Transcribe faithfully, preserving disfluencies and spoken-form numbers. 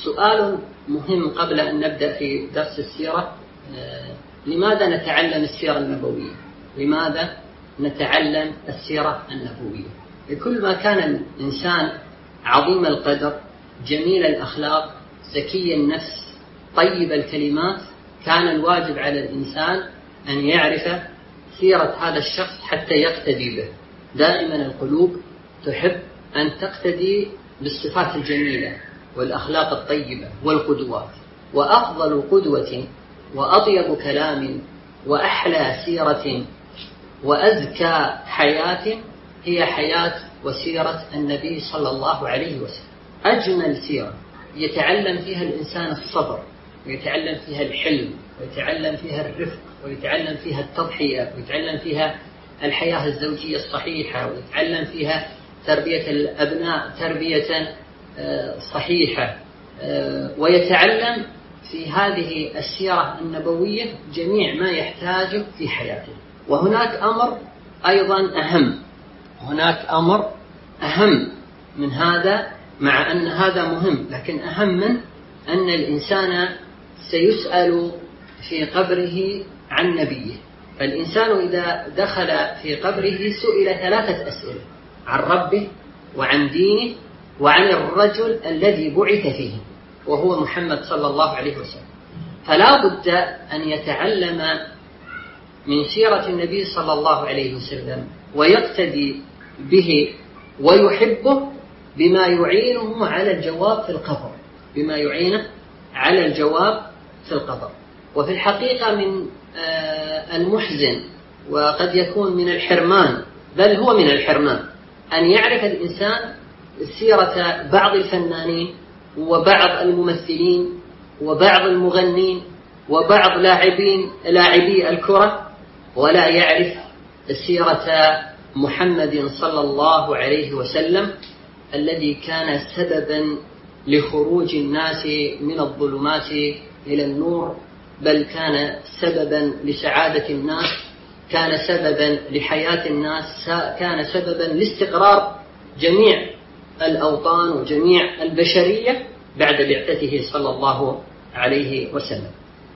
سؤال مهم قبل أن نبدأ في درس السيرة: لماذا نتعلم السيرة النبوية؟ لماذا نتعلم السيرة النبوية؟ لكل ما كان الإنسان عظيم القدر، جميل الأخلاق، زكي النفس، طيب الكلمات، كان الواجب على الإنسان أن يعرف سيرة هذا الشخص حتى يقتدي به. دائما القلوب تحب أن تقتدي بالصفات الجميلة والأخلاق الطيبة والقدوات، وأفضل قدوة وأطيب كلام وأحلى سيرة وأزكى حياة هي حياة وسيرة النبي صلى الله عليه وسلم. أجمل سيرة يتعلم فيها الإنسان الصبر، ويتعلم فيها الحلم، ويتعلم فيها الرفق، ويتعلم فيها التضحية، ويتعلم فيها الحياة الزوجية الصحيحة، ويتعلم فيها تربية الأبناء تربية صحيحة، ويتعلم في هذه السيرة النبوية جميع ما يحتاجه في حياته. وهناك أمر أيضا أهم، هناك أمر أهم من هذا، مع أن هذا مهم، لكن أهم من أن الإنسان سيسأل في قبره عن نبيه. فالإنسان إذا دخل في قبره سئل ثلاثة أسئلة: عن ربه، وعن دينه، وعن الرجل الذي بعث فيه، وهو محمد صلى الله عليه وسلم. فلا بد أن يتعلم من سيرة النبي صلى الله عليه وسلم ويقتدي به ويحبه بما يعينه على الجواب في القبر، بما يعينه على الجواب في القبر. وفي الحقيقة من المحزن وقد يكون من الحرمان، بل هو من الحرمان، أن يعرف الإنسان سيرة بعض الفنانين وبعض الممثلين وبعض المغنين وبعض لاعبين لاعبي الكرة، ولا يعرف سيرة محمد صلى الله عليه وسلم الذي كان سببا لخروج الناس من الظلمات إلى النور، بل كان سببا لسعادة الناس، كان سببا لحياة الناس، كان سببا لاستقرار جميع الأوطان وجميع البشرية بعد بعثته صلى الله عليه وسلم.